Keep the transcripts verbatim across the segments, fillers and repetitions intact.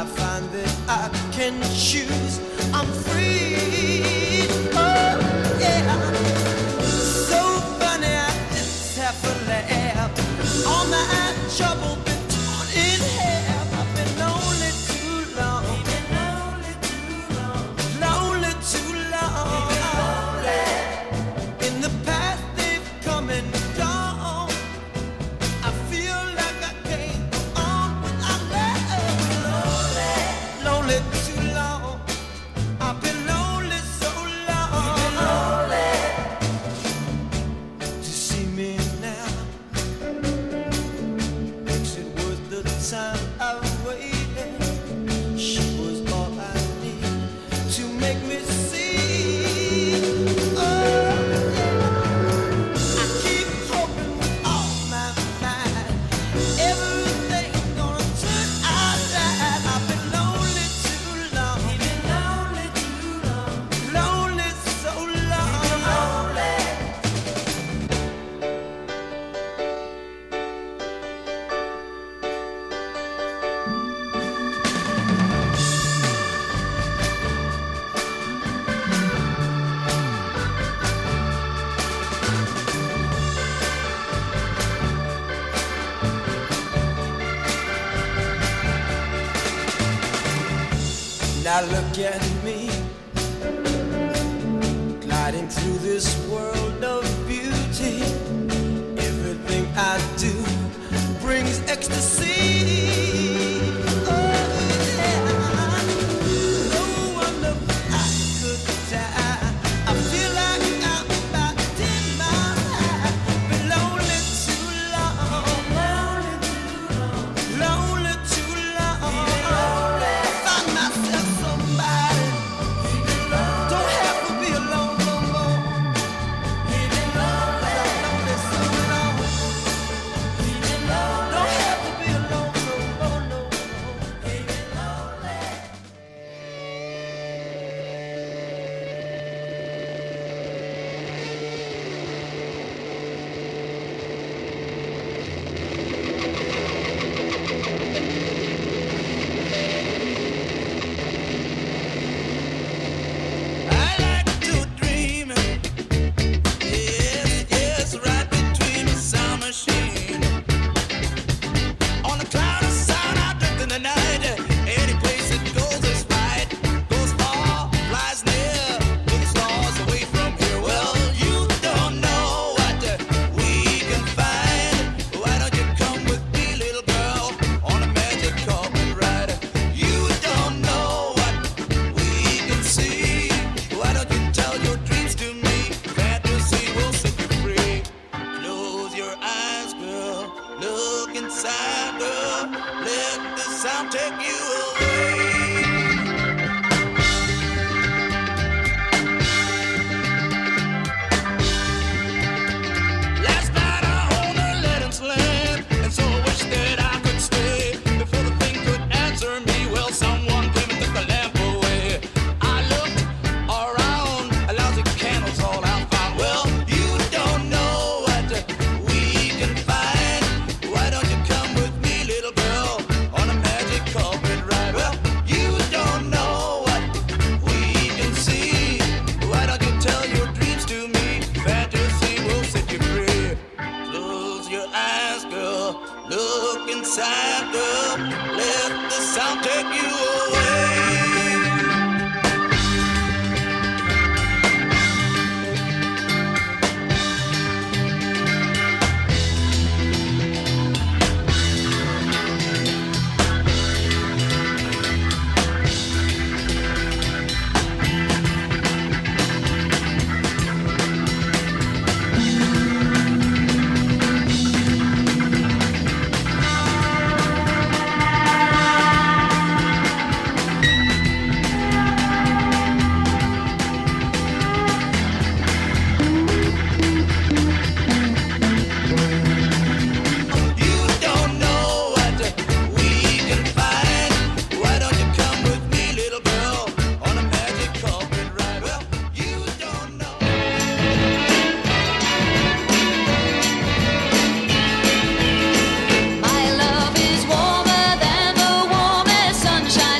find that I can choose. I'm free. Oh, yeah. So funny, I just have to laugh. All my trouble been torn in half. I've been lonely too long. Been lonely too long. Lonely too long. Lonely. In the past they've come and gone. I feel like I can't go on without love. Lonely. Lonely too long. I've been lonely so long. Been lonely. To see me now makes it worth the time I've waited. She was all I need to make me see. Oh, yeah. I keep hoping with all my mind everything's gonna turn out right. I've been lonely too long. Been lonely too long. Lonely so long. Lonely. Now look at me, gliding through this world of beauty. Everything I do brings ecstasy. Oh, yeah. No wonder I could die. I feel like I'm about ten miles high. Been lonely too long. Lonely too long. Lonely too long. Find myself somebody. Don't have to be alone no more. Been lonely. Lonely so long. Don't have to be alone no more, no more. Been lonely. I like to dream, yes, yes, right between a sound machine. On a cloud of sound, I drift in the night. Any place it goes is right. Goes far, flies near, to the stars away from here. Well, you don't know what we can find. Why don't you come with me, little girl, on a magic carpet ride? You don't know what we can see. Why don't you tell your dreams to me? Fantasy will set you free. Close your eyes, girl. Look inside, girl. Let the sound take you away. Last night I owned a Letton's land, and so I wish that I could stay. Before the thing could answer me, well, someone came and took the lamp away. I looked around, lousy candles all I found. Well, you don't know what we can find. Why don't you come with me, little girl, on a magic carpet ride? Well,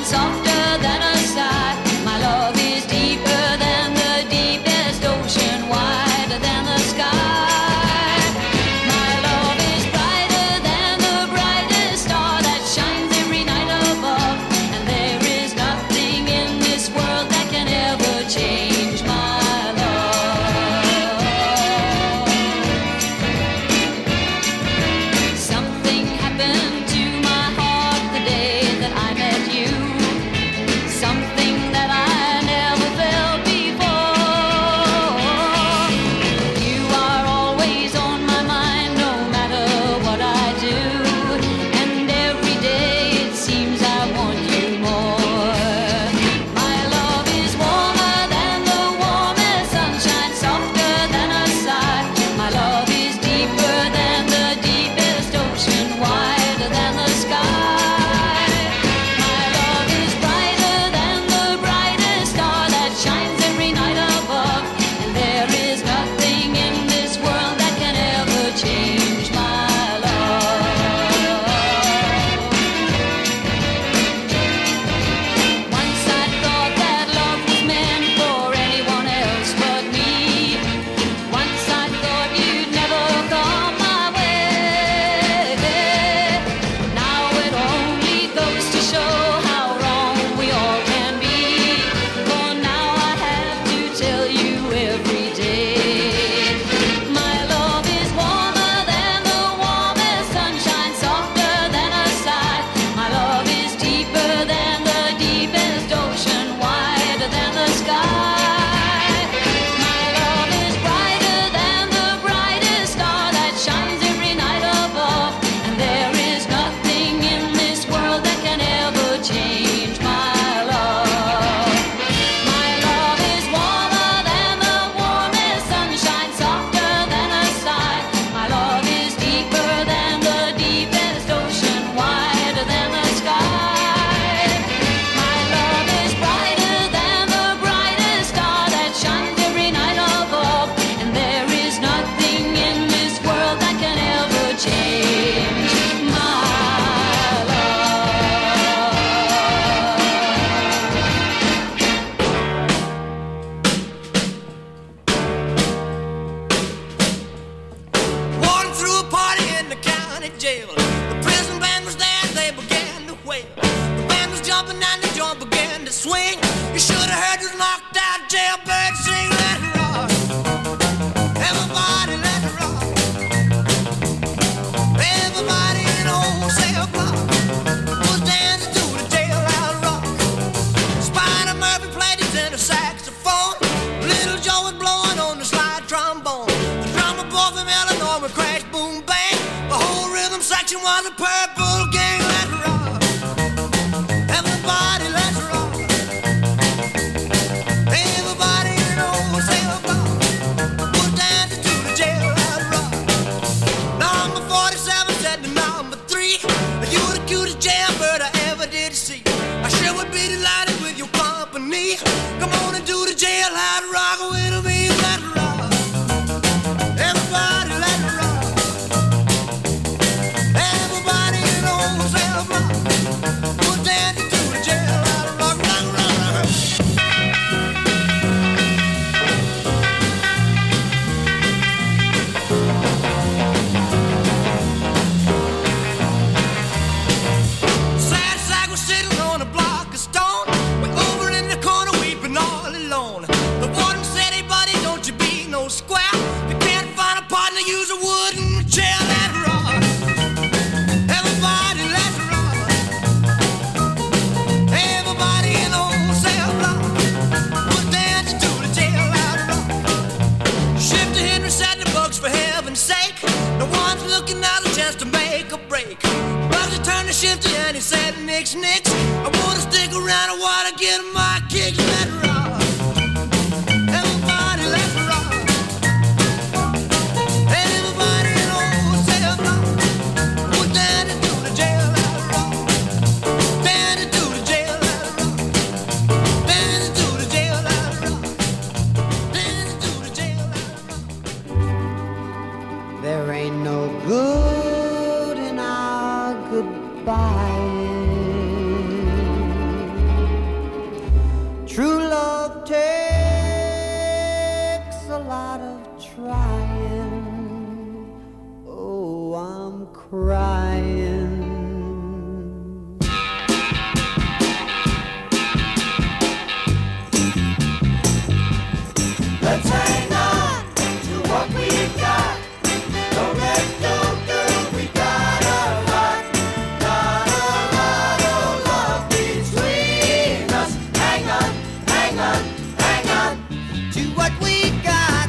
Good in our goodbye. True love takes a lot of trying. Oh, I'm crying. Let's hang on to what we got. Don't let go, girl, we got a lot. Got a lot of love between us. Hang on, hang on, hang on To what we got.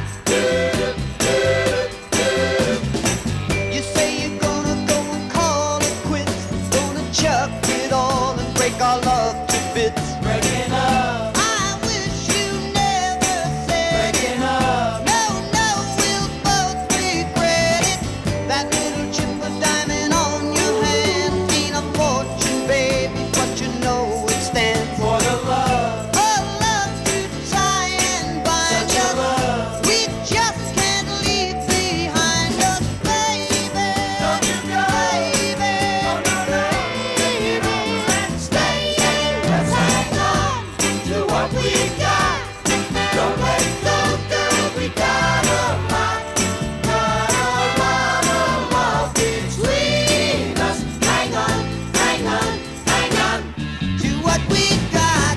You say you're gonna go and call it quits. Gonna chuck it all and break our love to bits. breaking up, I wish you never said breaking up. no, no, we'll both regret it. That little chip of diamond on your hand ain't a fortune, baby, but you know it stands For the love, for love to tie and bind such a us. love. We just can't leave behind us, baby. Don't you go, baby, oh no, no, baby, let's stay in. Let's hang on to what we got. Don't let go, girl, we got a lot. Got a lot of love between us. Hang on, hang on, hang on. to what we got.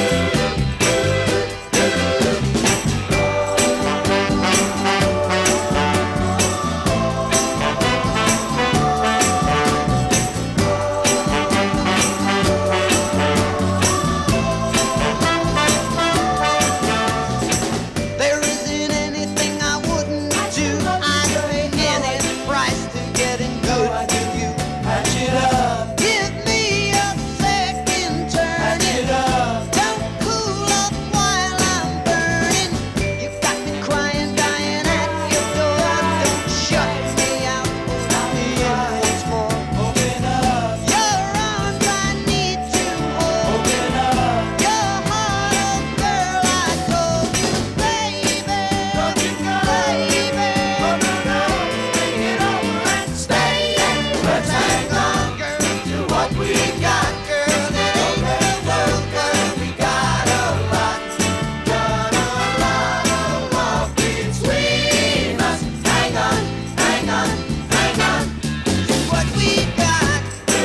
There isn't anything I wouldn't do. I'd pay any price to getting good to you. Patch it up, Give me a second patch turning. it up. Don't cool up while I'm burning. You got me crying, dying at your door. Don't shut me out. Let me in once more. Open up, Your arms I need to hold. open up. Your heart, oh girl, I told you, baby. Don't you go, Baby. oh no, no, bring it over and stay in. Let's hang on, Girl, to what we got. girl, it ain't the world, girl. We got a lot, got a lot of love between us. Hang on, hang on, hang on. What we got.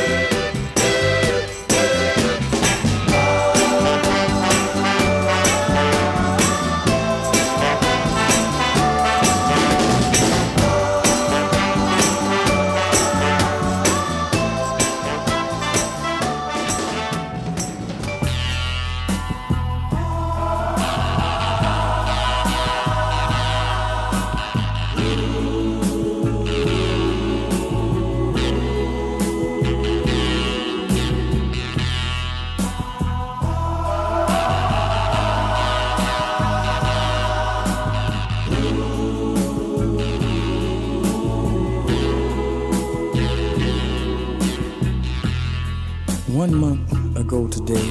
One month ago today,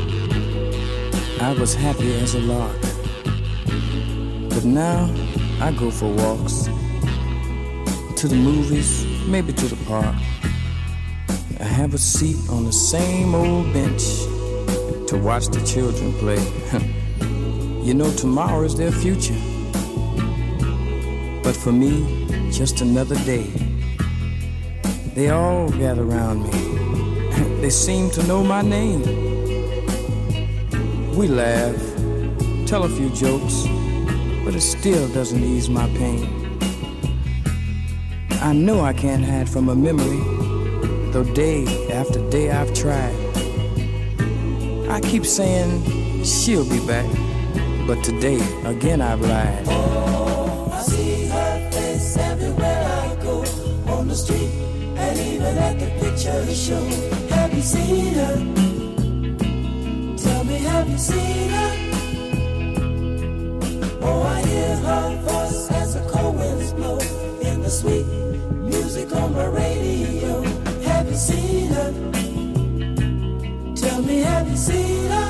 I was happy as a lark. But now I go for walks, to the movies, maybe to the park. I have a seat on the same old bench to watch the children play. You know, tomorrow is their future. But for me, just another day. They all gather around me. They seem to know my name. We laugh, tell a few jokes, but it still doesn't ease my pain. I know I can't hide from a memory, though day after day I've tried. I keep saying she'll be back, but today again I've lied. Oh, I see her face everywhere I go, on the street and even at the picture show. Have you seen her? Tell me, have you seen her? Oh, I hear her voice as the cold winds blow in the sweet music on my radio. Have you seen her? Tell me, have you seen her?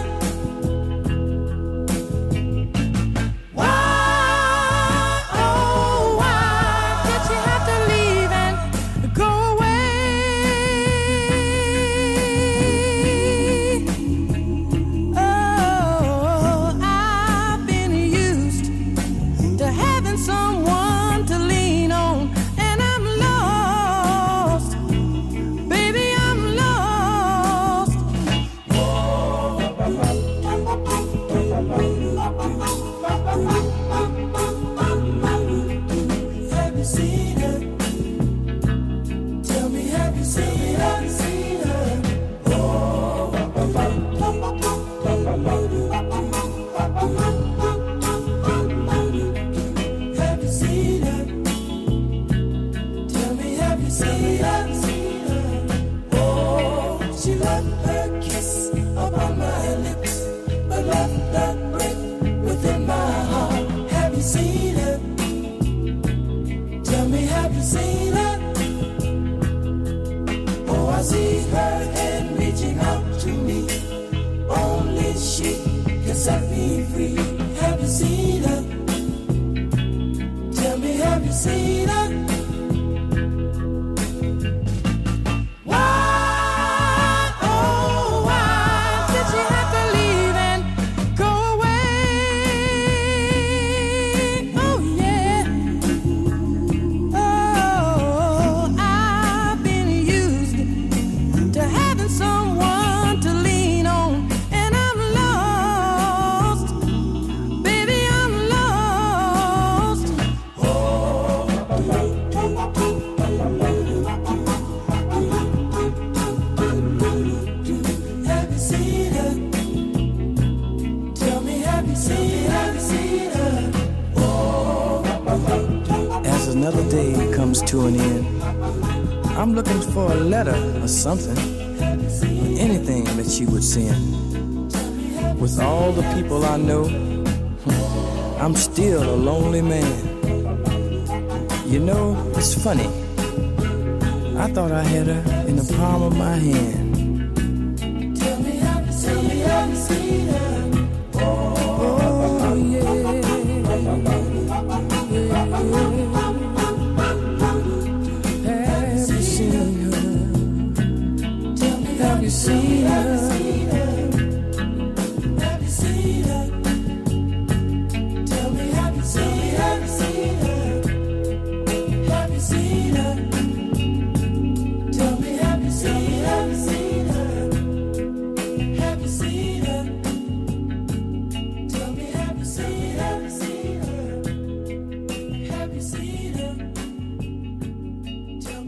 set me free. Have you seen her? Tell me, have you seen her? Another day comes to an end. I'm looking for a letter or something, or anything that she would send. With all the people I know, I'm still a lonely man. You know, it's funny. I thought I had her in the palm of my hand. Tell me, have you seen her? Have you seen her? Oh, yeah. Have you seen her? Have you seen her? Tell me, have you seen her? Have you seen her? Have you seen her? Tell me, have you seen her? Have you seen her? Have you seen her? Tell me, have you seen her? Have you seen her? Have you seen her? Tell me.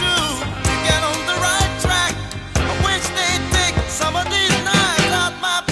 Some of these nights out my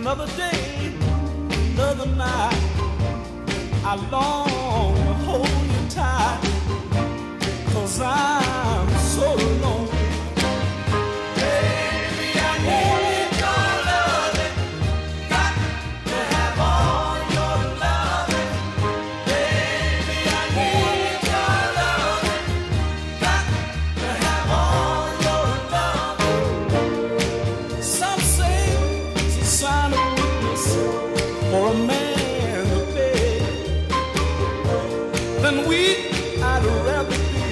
Another day, another night, I long to hold you tight, 'cause I'm so lonely. Baby, I need your loving, got to have all your loving. Baby, I need your loving, got to have all your loving. Some say it's a sign of weakness for a man to beg. Then weak I'd rather be,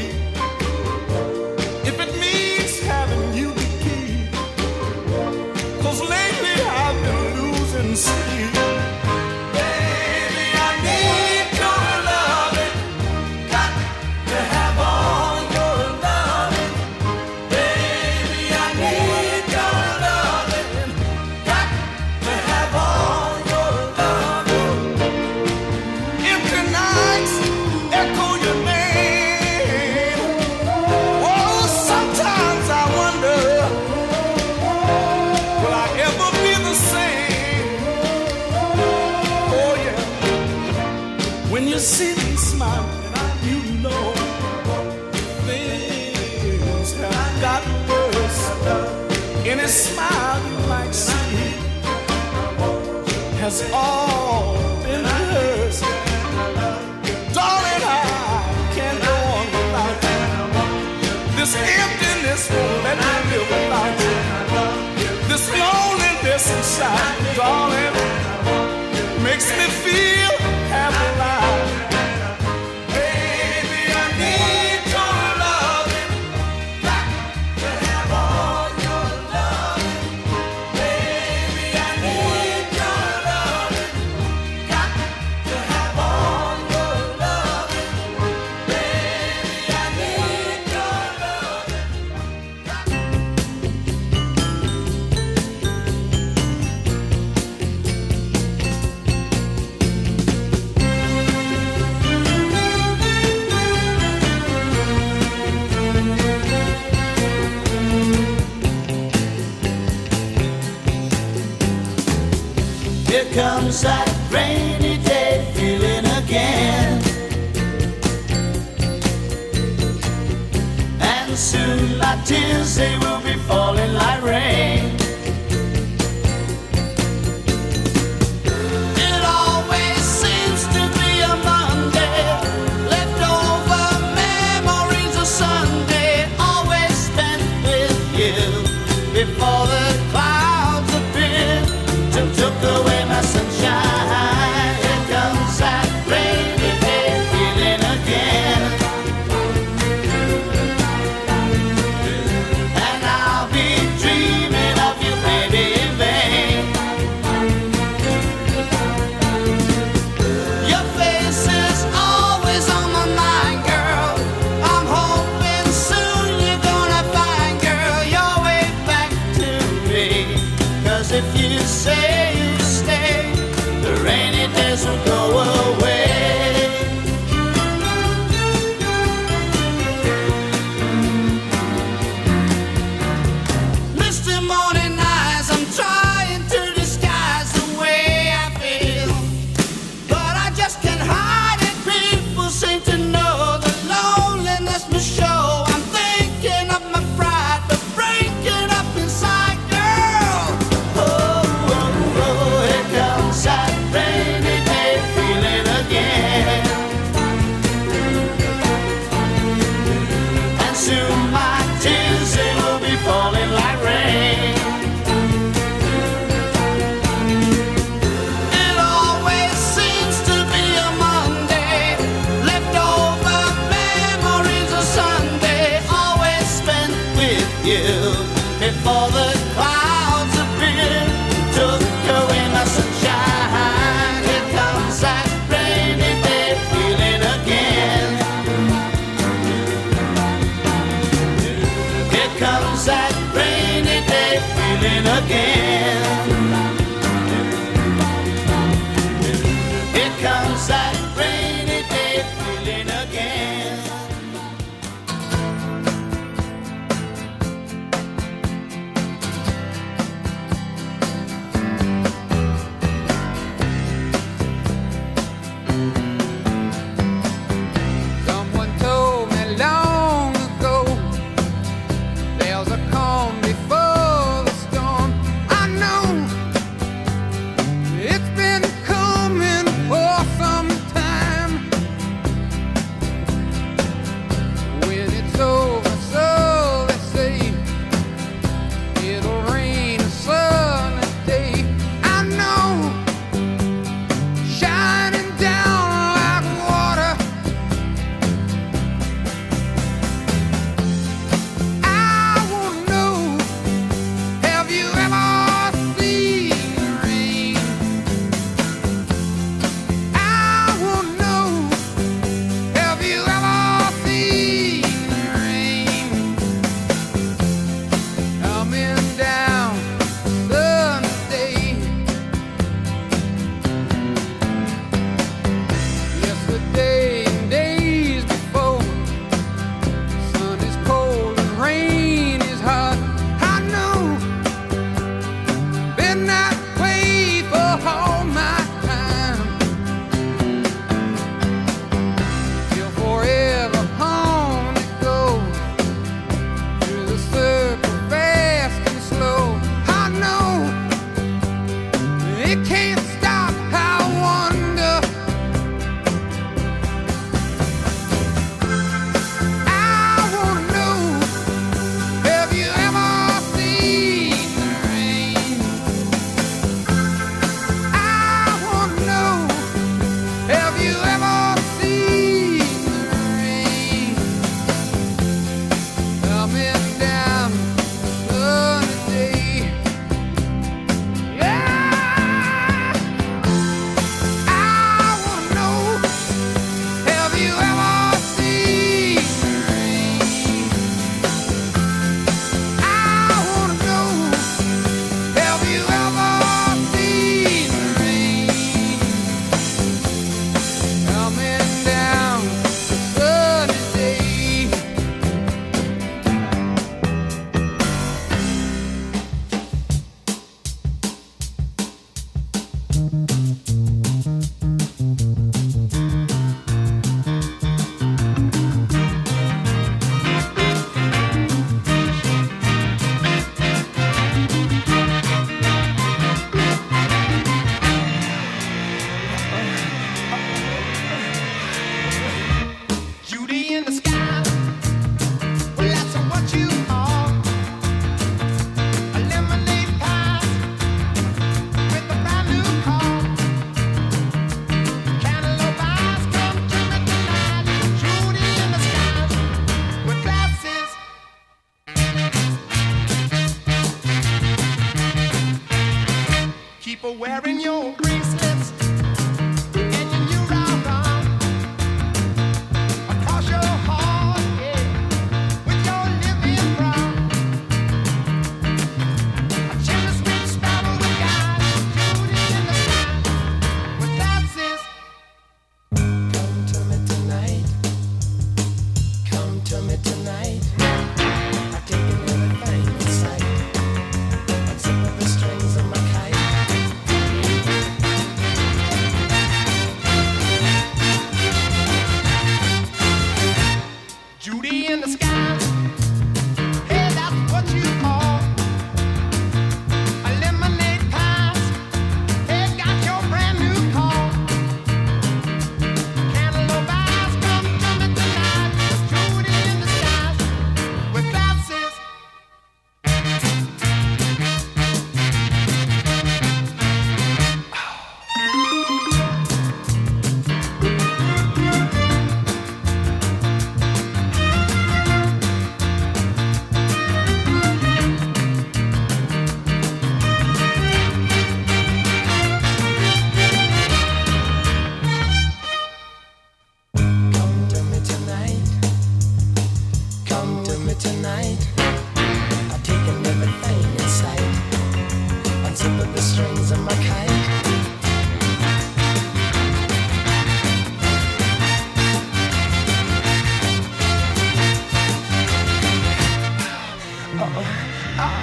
if it means having you to keep. 'Cause lately I've been losing sleep. Baby, I need your loving, got to have all your loving. Baby, I need your loving, got to have all your loving. Empty nights echo your name. Oh, sometimes I wonder, will I ever be the same? Oh yeah, when you see me smiling, you know things have gotten worse. Any smile you might see has all been rehearsed. Darling, I can't go on without you. This emptiness won't let me live without you. This loneliness inside, darling, makes me feel half alive. Baby, I need your loving, got to have all your loving. Baby, I need your loving, got to have all your loving. Baby, I need your loving. Here comes that rainy day feeling again, and soon my tears, they will be falling like rain. It always seems to be a Monday, leftover memories of Sunday, always spent with you before the clouds appeared and took away my sunshine. Here comes that rainy day feeling again, and I'll be dreaming of you, baby, in vain. Your face is always on my mind, girl. I'm hoping soon you're gonna find, girl, your way back to me. 'Cause if you say you stay, the rainy days will go away. Misty morning eyes, I'm trying to disguise the way I feel, but I just can't hide it. People seem to know the loneliness must show. I'm thinking of my pride, but breaking up inside, girl. Oh, oh, oh, here comes that rainy day feeling again, and soon my tears, they will be falling like rain. It always seems to be a Monday, leftover memories of Sunday, always spent with you before the clouds appeared, took away my sunshine. Here comes that rainy day feeling again. Here comes that rainy day feeling again. Here comes that rainy day feeling again.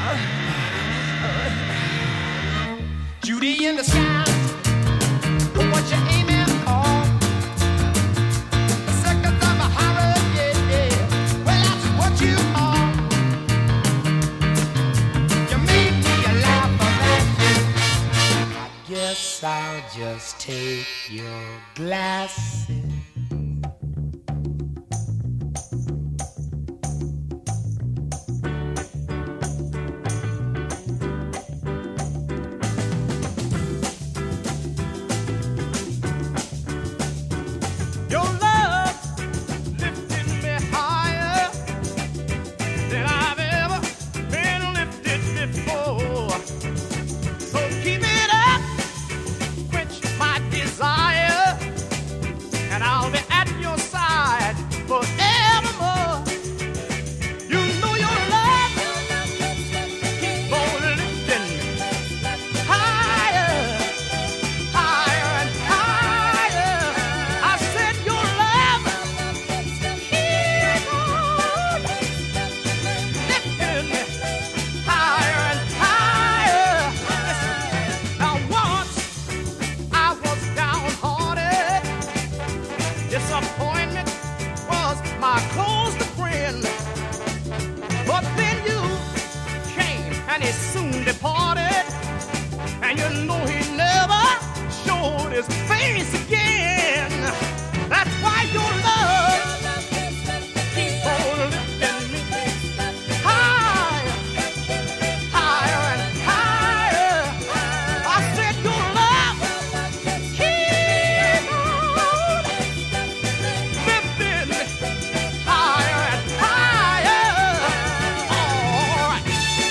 Judy in the sky, what you aiming for? The seconds of a horror, yeah, yeah. Well, that's what you are. You made me laugh for that. I guess I'll just take your glasses. Your love lifted me higher than I've ever been lifted before. So keep it up, quench my desire, and I'll be at your side forevermore. You know your love keep on lifting higher, higher and higher. I said your love keep on lifting higher and higher. Now once I was downhearted, disappointment was my closest friend. But then you came and he soon departed, and you know he never showed his face again. That's why your love keep on lifting me higher, higher and higher. I said your love keep on lifting me higher and higher. All right.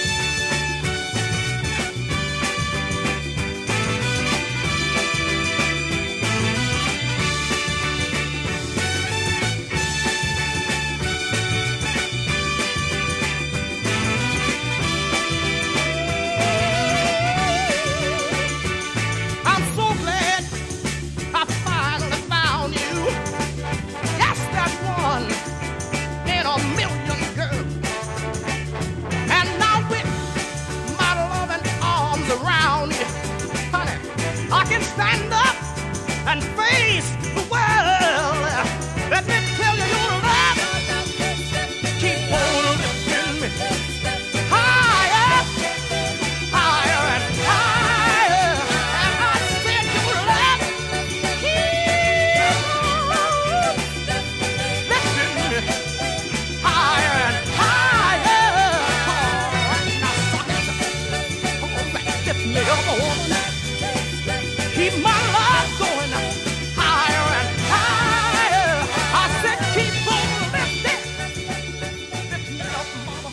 I'm so glad I finally found you. Yes, that one in a million, girl. And now with my loving arms around you, honey, I can stand up and face the world. Let me tell you, your love keep on lifting me higher, higher and higher. And I said your love keep on lifting me higher and higher. Now, suckers, come on back, lift me up, woman. Keep my love going higher and higher. I said keep on lifting, lift me up, mama.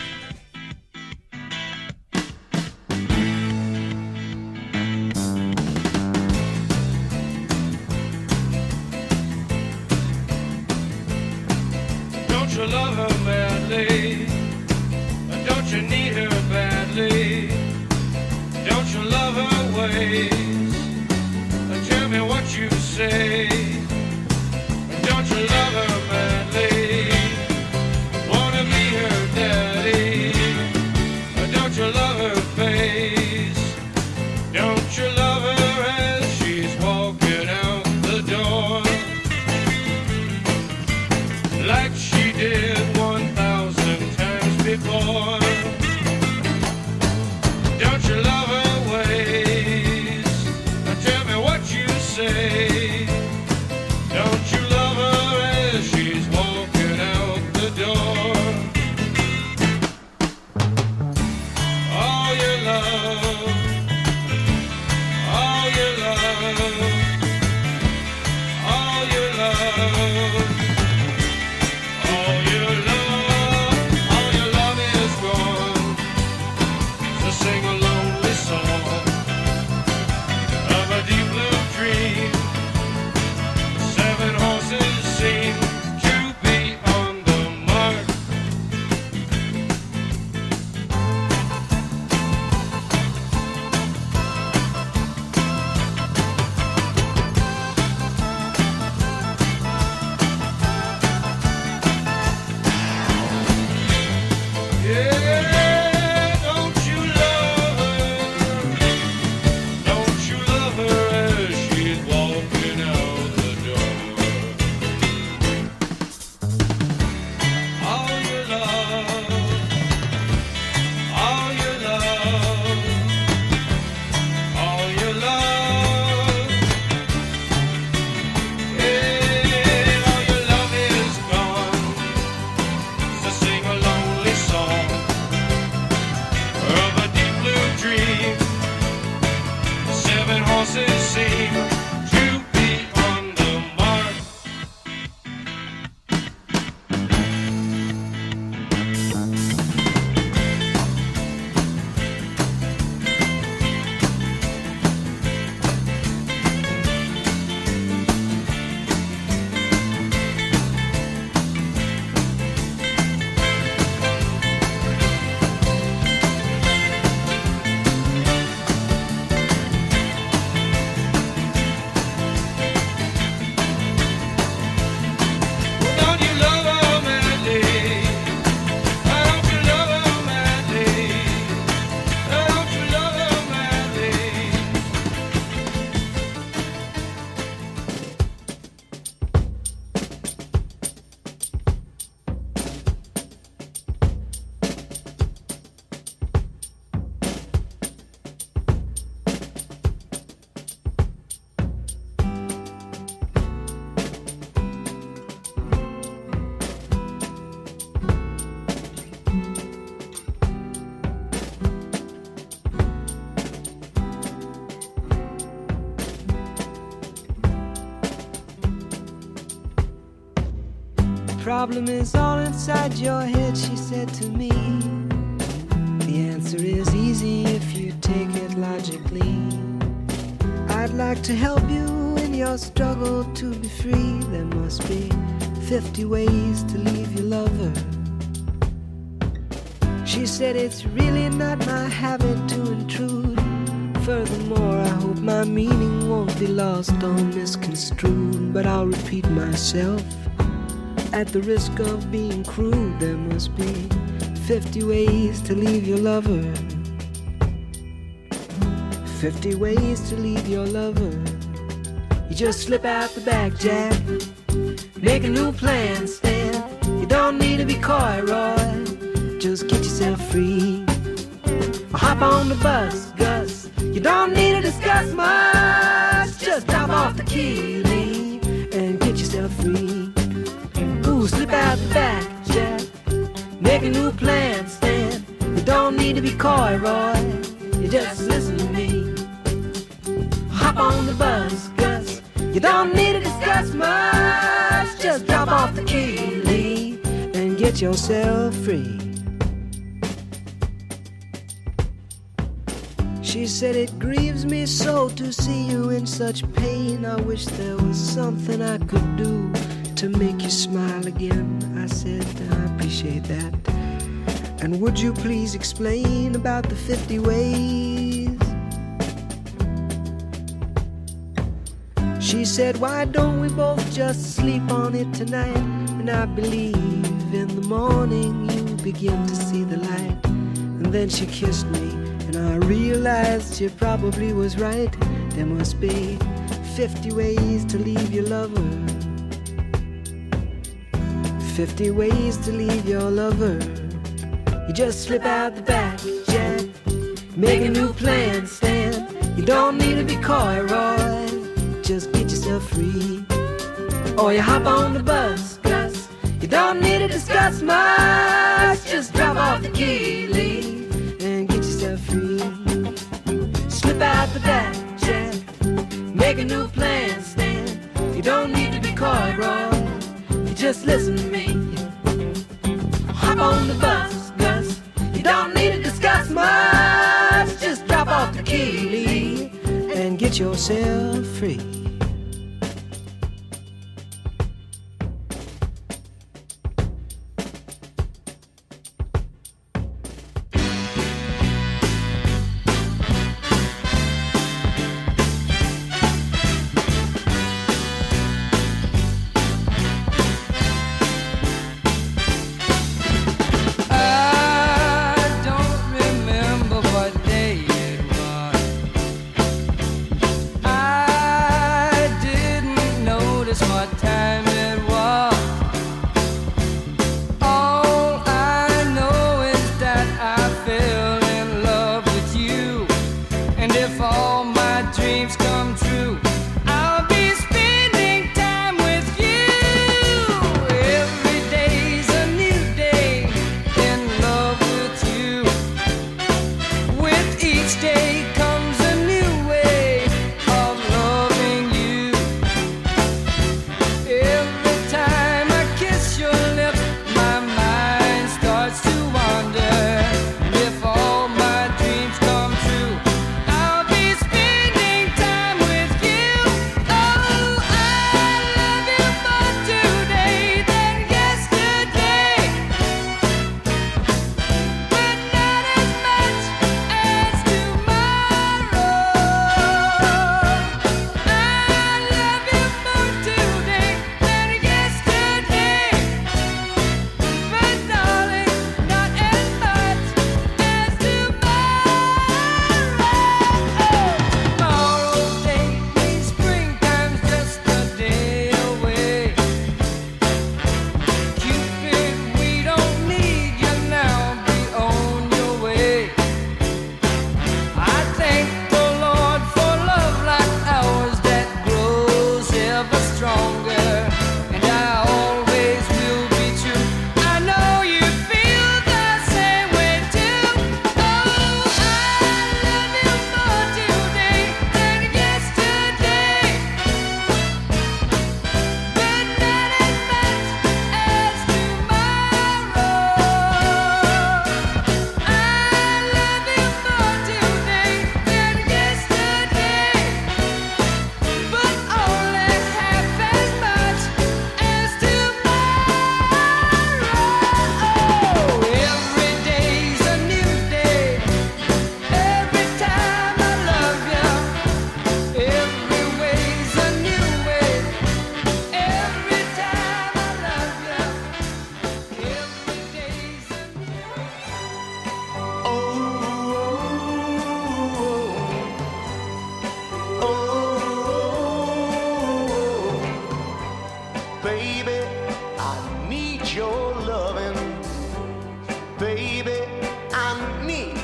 Don't you love her madly? Don't you need her badly? Don't you love her ways? Tell me what you say. Don't you love her madly? Wanna be her daddy? Don't you love her face? Don't you love her as she's walking out the door? Like she did one thousand times before. Don't you love her ways? Tell me what you say. Don't you love her as she's walking out the door? All your love, all your love, all your love. All your love, all your love is gone. problem is all inside your head, she said to me. The answer is easy if you take it logically. I'd like to help you in your struggle to be free. There must be fifty ways to leave your lover. She said it's really not my habit to intrude. Furthermore, I hope my meaning won't be lost or misconstrued. But I'll repeat myself at the risk of being crude. There must be fifty ways to leave your lover. Fifty ways to leave your lover. You just slip out the back, Jack. Make a new plan, Stan. You don't need to be coy, Roy. Just get yourself free. Or hop on the bus, Gus. You don't need to discuss much. Just drop off the key, Lee, and get yourself free. Ooh, slip out the back, Jack. Make a new plan, Stan. You don't need to be coy, Roy. You just listen to me. Hop on the bus, Gus. You don't need to discuss much. Just drop off the key, Lee, and get yourself free. She said, it grieves me so to see you in such pain. I wish there was something I could do to make you smile again. I said, I appreciate that. And would you please explain about the fifty ways? She said, why don't we both just sleep on it tonight? And I believe in the morning you begin to see the light. And then she kissed me, and I realized she probably was right. There must be fifty ways to leave your lover. Fifty ways to leave your lover. You just slip out the back, Jack. Make a new plan, Stan. You don't need to be coy, Roy. Just get yourself free. Or you hop on the bus, Gus. You don't need to discuss much. Just drop off the key, Lee, and get yourself free. Slip out the back, Jack. Make a new plan, Stan. You don't need to be coy, Roy. You just listen to me. Hop on the bus, Gus. You don't need to discuss much. Just drop off the key, Lee, and get yourself free. I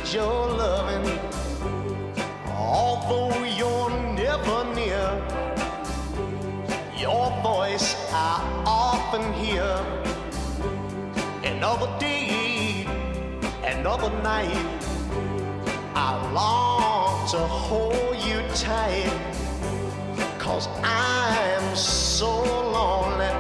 your loving. Although you're never near, your voice I often hear. Another day, another night, I long to hold you tight, 'cause I'm so lonely.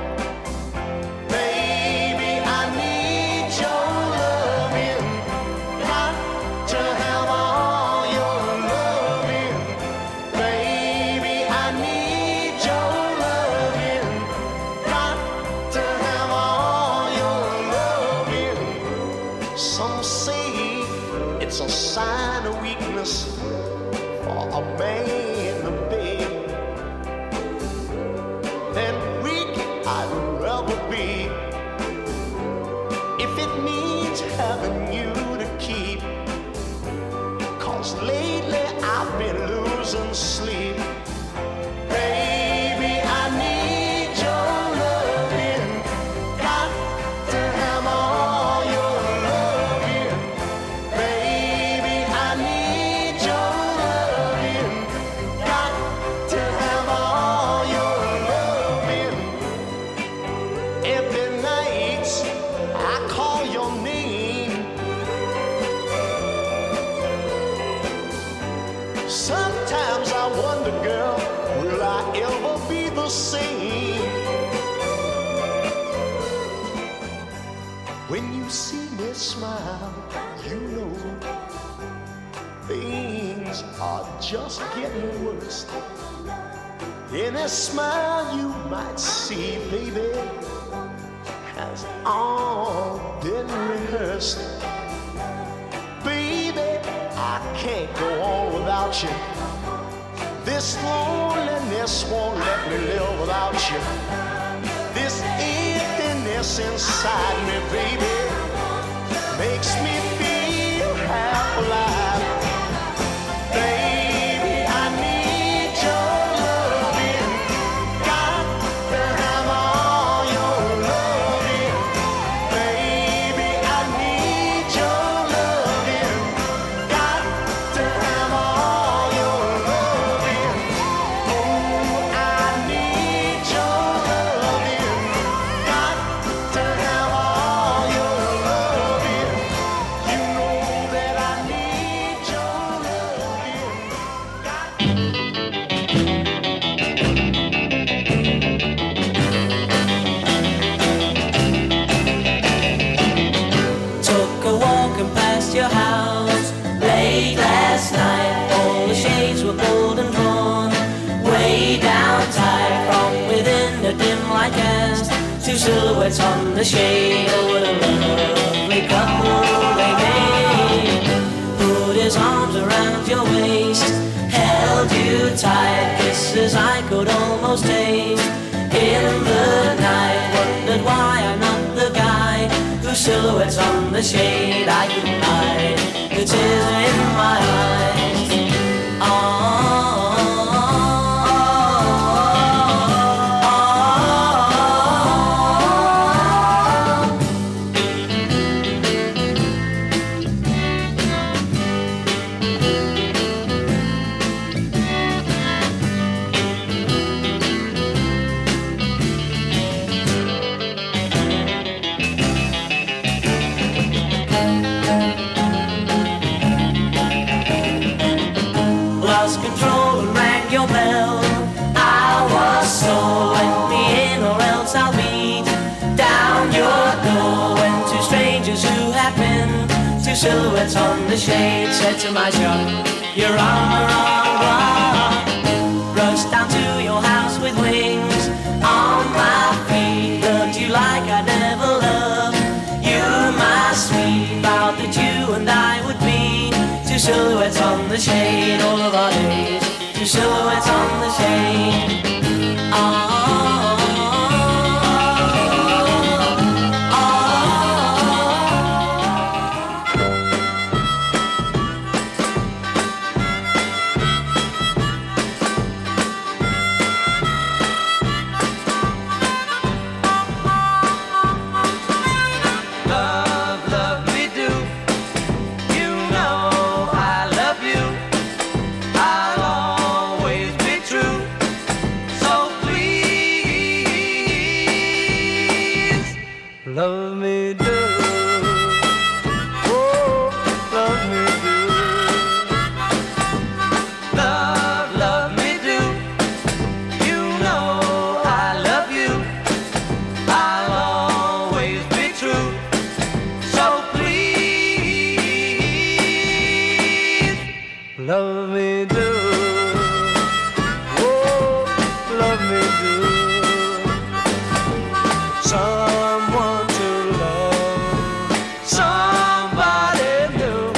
Baby, I need your loving. Got to have all your loving. Baby, I need your loving. Got to have all your loving. Some say it's a sign of weakness for a man to beg. Then weak I'd rather be, if it means having you to keep. 'Cause lately I've been losing sleep. Baby, I need your loving. Got to have all your loving. Baby, I need your loving. Got to have all your loving. Every night I call your name. Sometimes I wonder, girl, will I ever be the same? When you see me smile, you know things are just getting worse. Any smile you might see, baby, has all been rehearsed. Baby, I can't go on without you. This loneliness won't let me live without you. This emptiness inside me, baby, makes me feel half alive. Baby, I need your loving. Got to have all your loving. Baby, I need your loving. Got to have all your loving. Oh, I need your loving. Got to have all your loving. You know that I need your loving. Took a walk and past your house late last night. All the shades were pulled and drawn way down tight. From within the dim light cast two silhouettes on the shade. Oh, what a lovely couple they made. Put his arms around your waist, held you tight. Kisses I could almost taste in the night. Wondered why I'm not the guy whose silhouettes on the shade I can hide. The tears in my eyes. Lost control and rang your bell. I was so, let me in or else I'll beat down your door. When two strangers who had been two silhouettes on the shade said to my shop, you're on the wrong block. Rushed down to your house with wings on my feet. Loved you like I never loved you, my sweet. Vowed that you and I would be two silhouettes on the shade all of our days. Two silhouettes on the shade. Oh. Love, love me do. You know love me do. Oh, love me do. Someone to love, somebody new.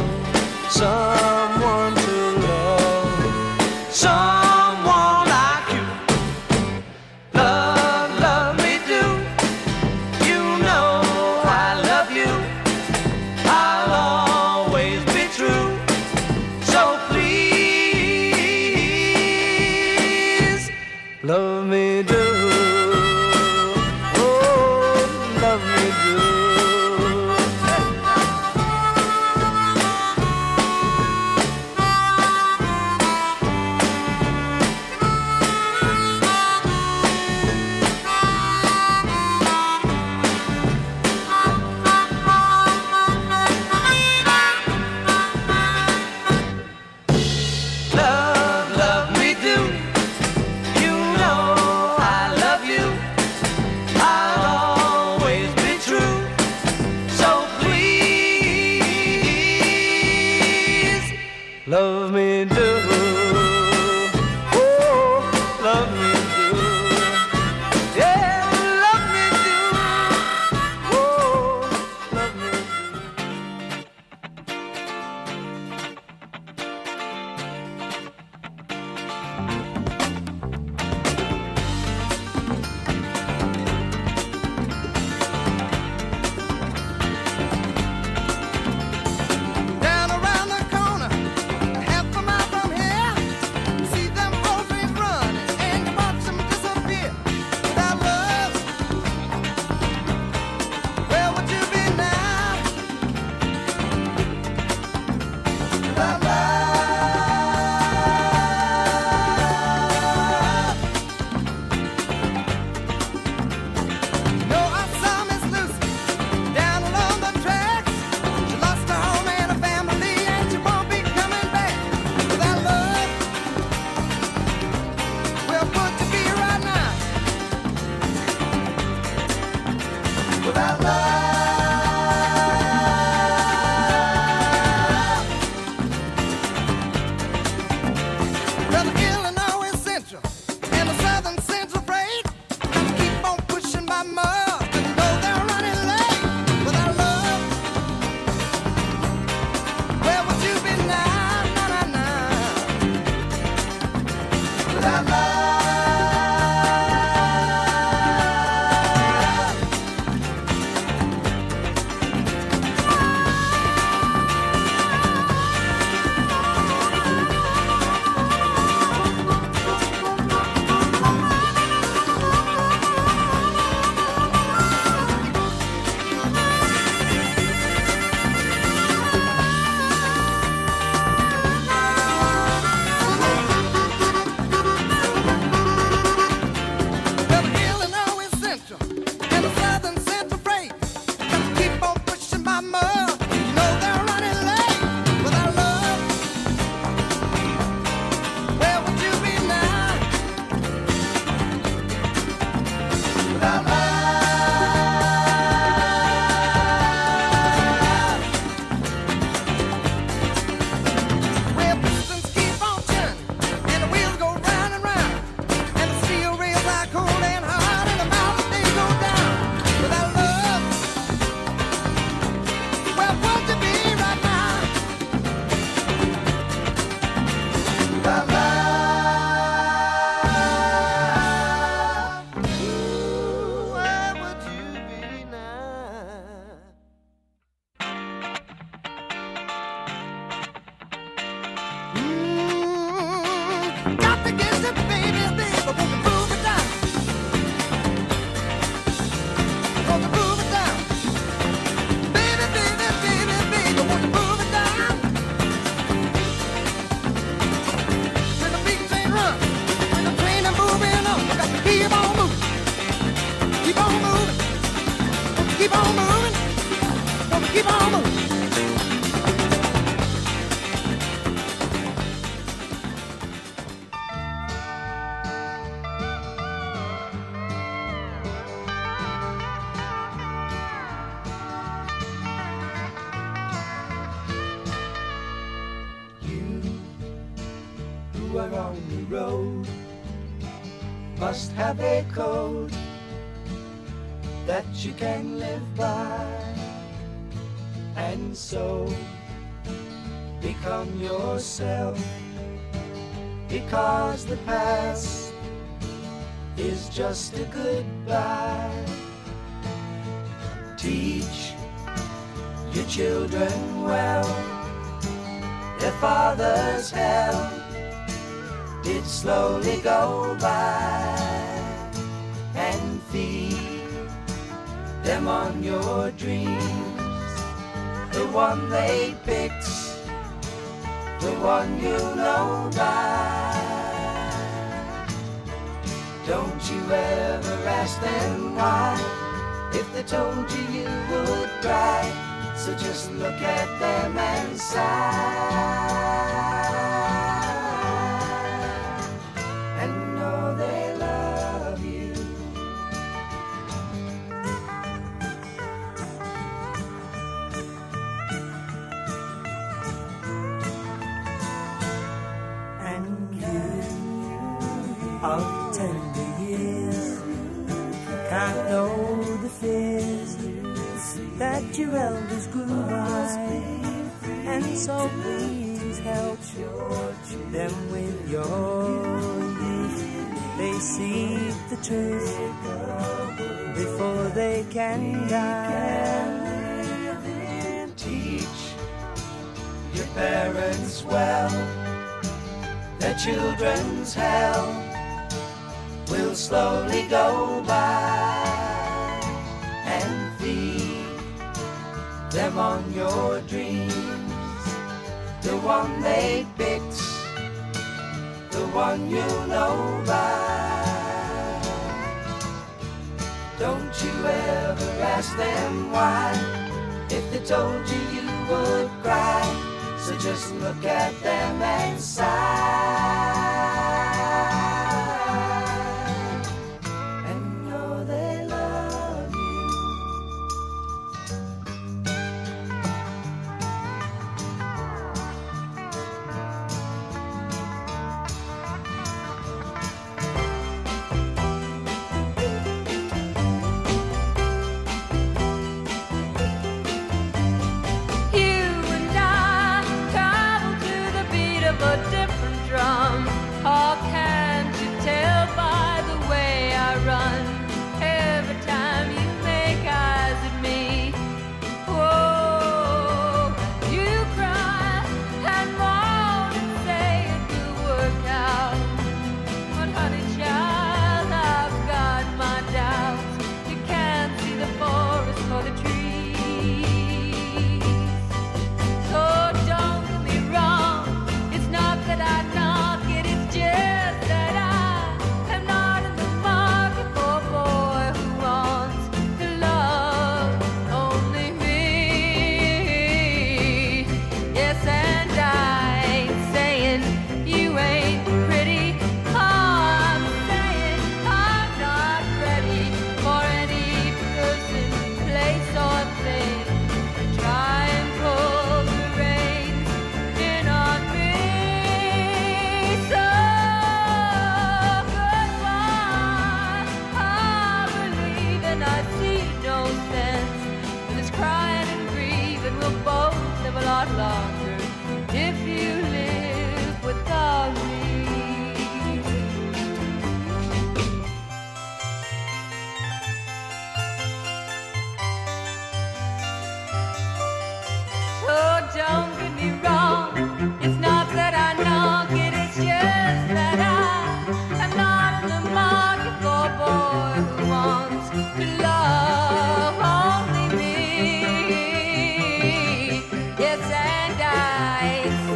Someone to love, someone like you. Love, love me do. You know I love you. I'll always be true. So please are on the road must have a code that you can live by, and so become yourself, because the past is just a goodbye. Teach your children well, their father's hell did slowly go by, and feed them on your dreams, the one they picked, the one you know by. Don't you ever ask them why, if they told you you would cry, so just look at them and sigh. Of tender years, can't know the fears that your elders grew by, and so please help them with your youth. They see the truth before they can die. Teach your parents well, their children's hell will slowly go by, and feed them on your dreams, the one they picked, the one you know by. Don't you ever ask them why, if they told you you would cry, so just look at them and sigh. Yes, and I